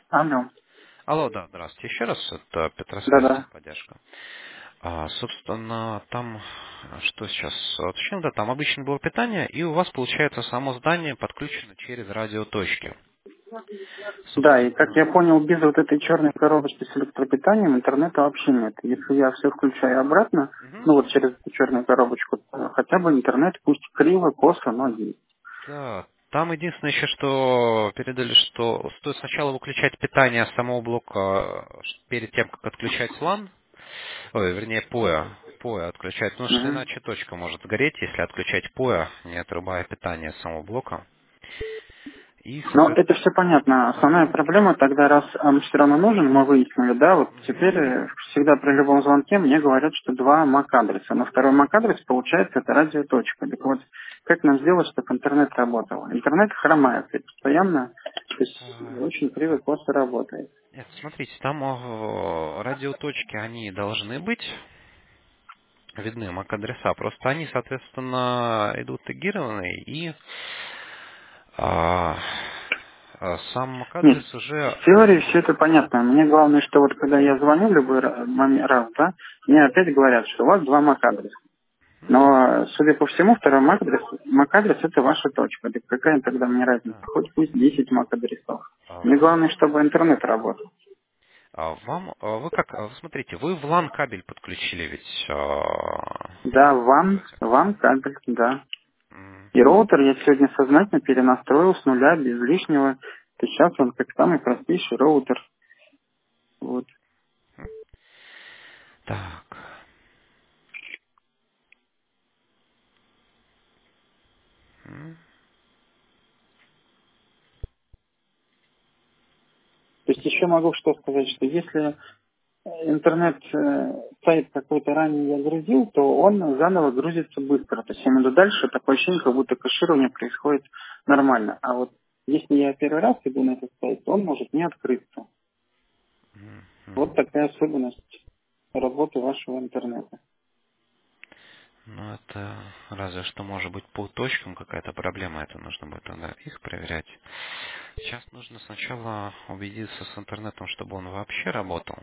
Алло. Алло, да, здравствуйте. Еще раз, это Петросвязь, Да-да. техподдержка. Собственно, там, что сейчас уточнил, да, там обычно было питание, и у вас, получается, само здание подключено через радиоточки. Да, и как Собственно, я понял, без вот этой черной коробочки с электропитанием интернета вообще нет. Если я все включаю обратно, мгм, ну вот через эту черную коробочку, то хотя бы интернет, пусть криво, косо, но есть. да, там единственное еще, что передали, что стоит сначала выключать питание самого блока перед тем, как отключать LAN, ой, вернее, POE отключать, потому что Мгм. иначе точка может сгореть, если отключать POE, не отрубая питание самого блока. И, Но это соответственно, все понятно. Основная проблема тогда, раз он все равно нужен, мы выяснили, да, вот теперь всегда при любом звонке мне говорят, что два MAC-адреса. Но второй MAC-адрес, получается, это радиоточка. Так вот, как нам сделать, чтобы интернет работал? Интернет хромает и постоянно, то есть очень криво, нет, косо работает. нет, смотрите, там радиоточки, они должны быть видны, MAC-адреса, просто они, соответственно, идут тегированные, и а, сам Нет, MAC-адрес уже... в теории все это понятно. Мне главное, что вот когда я звоню любой раз, да, мне опять говорят, что у вас два MAC-адреса. Но, судя по всему, второй MAC-адрес это ваша точка. Так какая тогда мне разница? Да. Хоть пусть 10 MAC-адресов. Мне Вам, главное, чтобы интернет работал. вы как, смотрите, вы в LAN кабель подключили ведь Да, микротик. вам кабель, да. М, И роутер я сегодня сознательно перенастроил с нуля, без лишнего. То сейчас он как самый простейший роутер. Вот. Так. М, То есть еще могу что сказать, что если сайт какой-то ранее я грузил, то он заново грузится быстро. То есть я имею в виду дальше такое ощущение, как будто кэширование происходит нормально. А вот если я первый раз иду на этот сайт, то он может не открыться. Вот м. такая особенность работы вашего интернета. Ну, это разве что может быть по точкам какая-то проблема, это нужно будет тогда их проверять. Сейчас нужно сначала убедиться с интернетом, чтобы он вообще работал.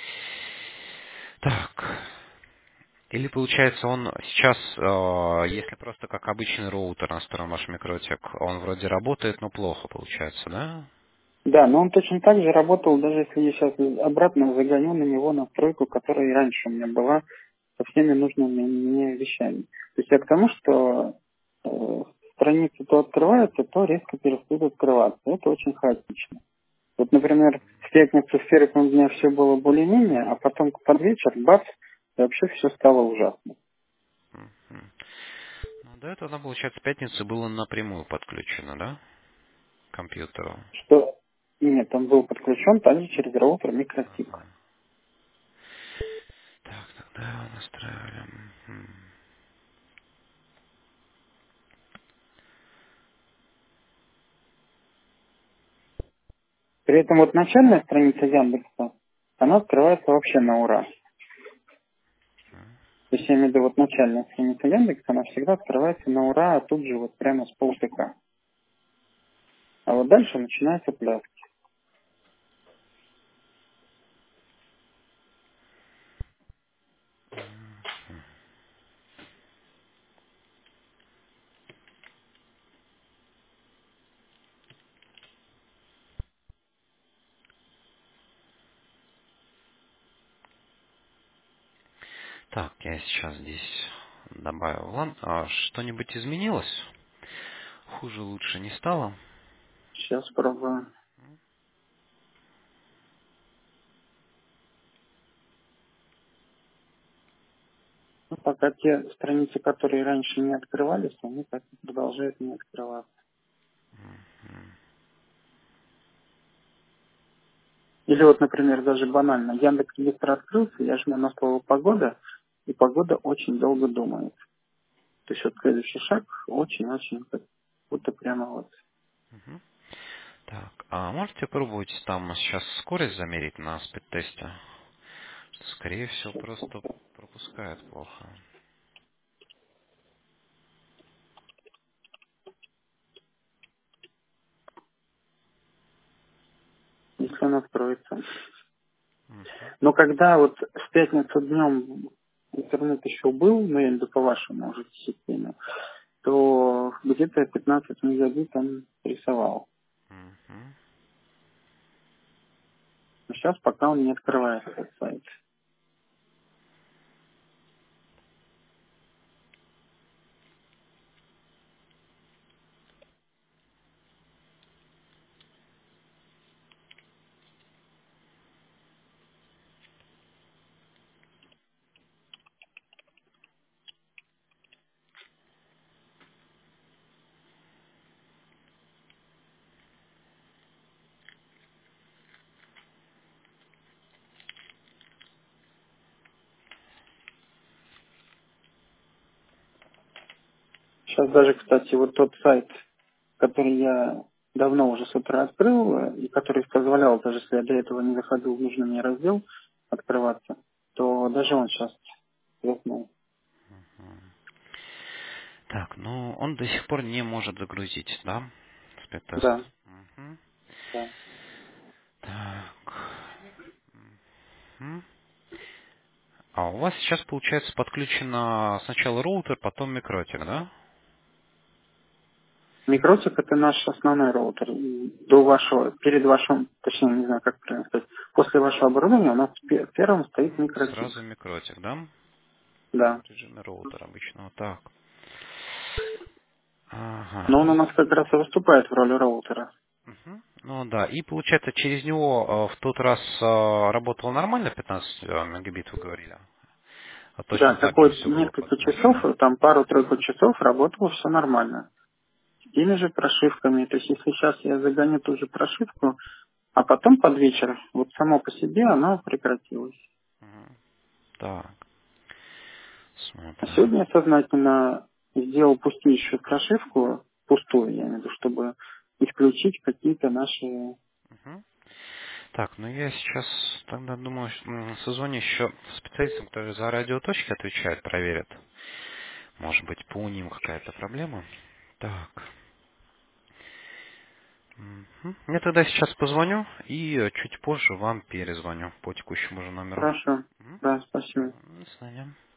Так. Или получается он сейчас, если просто как обычный роутер настроен ваш микротик, он вроде работает, но плохо получается, да? Да, но он точно так же работал, даже если я сейчас обратно загоню на него настройку, которая и раньше у меня была, со всеми нужными мне вещами. То есть я к тому, что страницы то открываются, то резко перестают открываться. Это очень хаотично. Вот, например, в пятницу в первом дня все было более-менее, а потом под вечер, бац, и вообще все стало ужасно. Мгм. Ну, до этого, она, получается, в пятницу было напрямую подключено, да? К компьютеру. Что нет, он был подключен также через роутер микротик. Ага. Так, тогда его настраивали. Мгм. При этом вот начальная страница Яндекса, она открывается вообще на ура. То есть я имею в виду вот начальная страница Яндекса, она всегда открывается на ура, а тут же вот прямо с полтыка. А вот дальше начинается пляс. Так, я сейчас здесь добавил. Ладно, а что-нибудь изменилось? Хуже, лучше не стало? Сейчас пробую. Ну, пока те страницы, которые раньше не открывались, они так и продолжают не открываться. Или вот, например, даже банально, Яндекс быстро открылся, я жму на слово «погода», и погода очень долго думает. То есть вот следующий шаг очень-очень как будто прямо вот. Мгм. Так, а можете пробовать там сейчас скорость замерить на спид-тесте? Скорее всего, Сейчас, просто пропускает плохо. если он откроется. Мгм. Но когда вот в пятницу днем интернет еще был, ну, я имею в виду по вашему уже системе, то где-то 15 мегабит он рисовал. Мгм. Но сейчас пока он не открывает этот сайт. Сейчас даже, кстати, вот тот сайт, который я давно уже с утра открыл, и который позволял, даже если я до этого не заходил в нужный мне раздел открываться, то даже он сейчас заснул. Так, ну он до сих пор не может загрузить, да? Спид-тест. Да, Мгм. да. Так. Мгм. А у вас сейчас, получается, подключено сначала роутер, потом микротик, да? Микротик это наш основной роутер. И до вашего, перед вашим, точнее, не знаю, как правильно сказать, после вашего оборудования у нас первым стоит микротик. Сразу микротик, да? Да. В режиме роутера обычно вот так. Ага. Но он у нас как раз и выступает в роли роутера. Мгм. Ну да, и получается через него в тот раз работало нормально, 15 мегабит вы говорили? А Да, точно так же какое-то все было несколько часов, подключено. там пару-тройку часов работало все нормально. С теми же прошивками. То есть если сейчас я загоню ту же прошивку, а потом под вечер, вот само по себе оно прекратилось. Мгм. Так, А смотрим. сегодня я сознательно сделал пустейшую прошивку, пустую, я имею в виду, чтобы исключить какие-то наши... Мгм. Так, ну я сейчас тогда думаю, созвонюсь еще с специалистом, который за радиоточки отвечает, проверит. Может быть, по ним какая-то проблема. Так. Мгм. Я тогда сейчас позвоню и чуть позже вам перезвоню по текущему же номеру. Хорошо. Мгм. Да, спасибо. До свидания.